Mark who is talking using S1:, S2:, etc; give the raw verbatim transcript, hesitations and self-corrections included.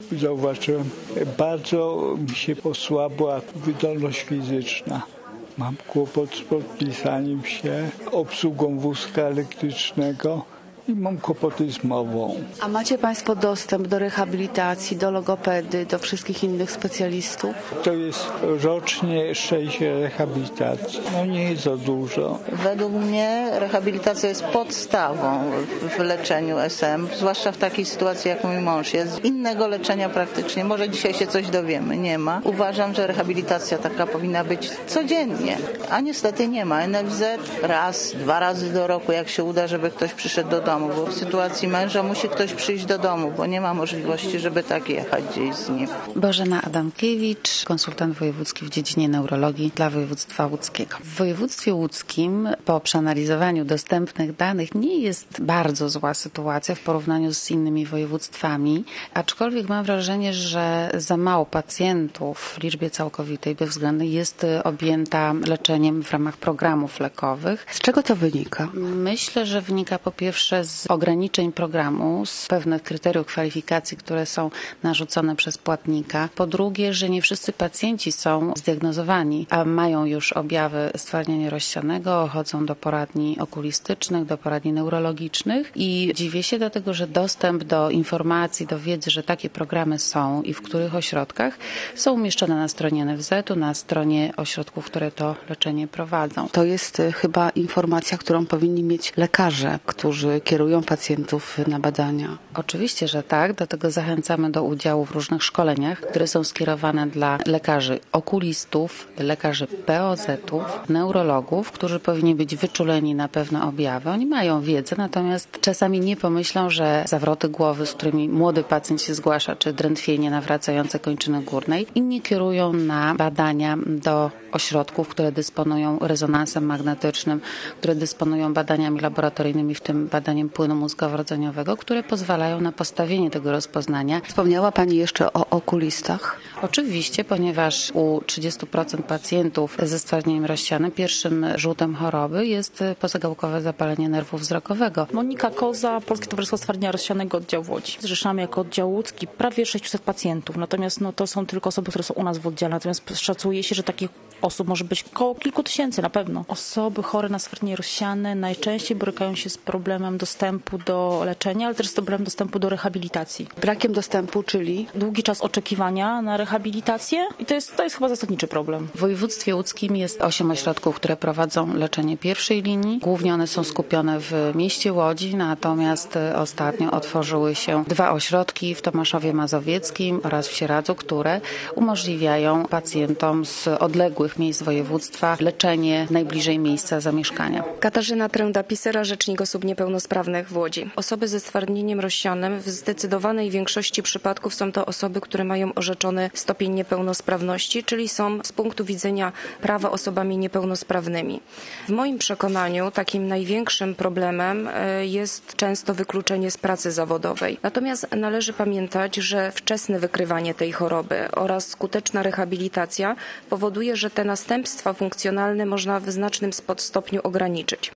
S1: zauważyłem, bardzo mi się osłabła wydolność fizyczna. Mam kłopot z podpisaniem się, obsługą wózka elektrycznego i mam kłopoty z mową.
S2: A macie Państwo dostęp do rehabilitacji, do logopedy, do wszystkich innych specjalistów?
S1: To jest rocznie sześć rehabilitacji. No nie jest za dużo.
S3: Według mnie rehabilitacja jest podstawą w leczeniu S M, zwłaszcza w takiej sytuacji, jak mój mąż jest. Innego leczenia praktycznie, może dzisiaj się coś dowiemy, nie ma. Uważam, że rehabilitacja taka powinna być codziennie, a niestety nie ma. N F Z raz, dwa razy do roku, jak się uda, żeby ktoś przyszedł do domu, bo w sytuacji męża musi ktoś przyjść do domu, bo nie ma możliwości, żeby tak jechać gdzieś z nim.
S2: Bożena Adamkiewicz, konsultant wojewódzki w dziedzinie neurologii dla województwa łódzkiego. W województwie łódzkim po przeanalizowaniu dostępnych danych nie jest bardzo zła sytuacja w porównaniu z innymi województwami, aczkolwiek mam wrażenie, że za mało pacjentów w liczbie całkowitej bezwzględnej jest objęta leczeniem w ramach programów lekowych.
S4: Z czego to wynika?
S2: Myślę, że wynika po pierwsze z ograniczeń programu, z pewnych kryteriów kwalifikacji, które są narzucone przez płatnika. Po drugie, że nie wszyscy pacjenci są zdiagnozowani, a mają już objawy stwardnienia rozsianego, chodzą do poradni okulistycznych, do poradni neurologicznych i dziwię się dlatego, że dostęp do informacji, do wiedzy, że takie programy są i w których ośrodkach są umieszczone na stronie N F Z u, na stronie ośrodków, które to leczenie prowadzą.
S4: To jest chyba informacja, którą powinni mieć lekarze, którzy kierują pacjentów na badania.
S2: Oczywiście, że tak. Dlatego zachęcamy do udziału w różnych szkoleniach, które są skierowane dla lekarzy okulistów, lekarzy P O Z ów, neurologów, którzy powinni być wyczuleni na pewne objawy. Oni mają wiedzę, natomiast czasami nie pomyślą, że zawroty głowy, z którymi młody pacjent się zgłasza, czy drętwienie nawracające kończyny górnej, inni kierują na badania do ośrodków, które dysponują rezonansem magnetycznym, które dysponują badaniami laboratoryjnymi, w tym badaniem płynu mózgowo-rdzeniowego, które pozwalają na postawienie tego rozpoznania.
S4: Wspomniała Pani jeszcze o okulistach?
S2: Oczywiście, ponieważ u trzydziestu procent pacjentów ze stwardnieniem rozsianym pierwszym rzutem choroby jest pozagałkowe zapalenie nerwu wzrokowego.
S5: Monika Koza, Polskie Towarzystwo Stwardnienia Rozsianego, oddział w Łodzi. Zrzeszamy jako oddział łódzki prawie sześćset pacjentów, natomiast no, to są tylko osoby, które są u nas w oddziale, natomiast szacuje się, że takich osób może być około kilku tysięcy na pewno. Osoby chore na stwardnienie rozsiane najczęściej borykają się z problemem dostępu do leczenia, ale też z problemem dostępu do rehabilitacji.
S4: Brakiem dostępu, czyli?
S5: Długi czas oczekiwania na rehabilitację i to jest, to jest chyba zasadniczy problem.
S2: W województwie łódzkim jest osiem ośrodków, które prowadzą leczenie pierwszej linii. Głównie one są skupione w mieście Łodzi, natomiast ostatnio otworzyły się dwa ośrodki w Tomaszowie Mazowieckim oraz w Sieradzu, które umożliwiają pacjentom z odległych miejsc województwa leczenie najbliżej miejsca zamieszkania.
S6: Katarzyna Tręda-Pisera, rzecznik osób niepełnosprawnych w Łodzi. Osoby ze stwardnieniem rozsianym w zdecydowanej większości przypadków są to osoby, które mają orzeczony stopień niepełnosprawności, czyli są z punktu widzenia prawa osobami niepełnosprawnymi. W moim przekonaniu takim największym problemem jest często wykluczenie z pracy zawodowej. Natomiast należy pamiętać, że wczesne wykrywanie tej choroby oraz skuteczna rehabilitacja powoduje, że te następstwa funkcjonalne można w znacznym stopniu ograniczyć.